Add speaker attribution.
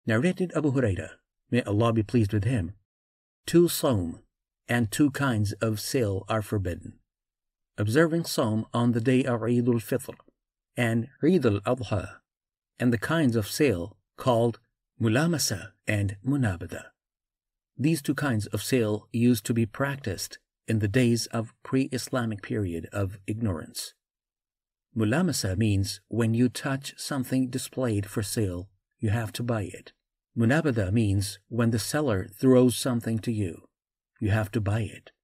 Speaker 1: Narrated Abu Huraira, may Allah be pleased with him, two Sawm and two kinds of sale are forbidden. Observing Sawm on the day of Eid al-Fitr and Eid al-Adha, and the kinds of sale called Mulamasa and Munabada. These two kinds of sale used to be practiced in the days of pre-Islamic period of ignorance. Mulamasa means when you touch something displayed for sale, you have to buy it. Munabada means when the seller throws something to you, you have to buy it.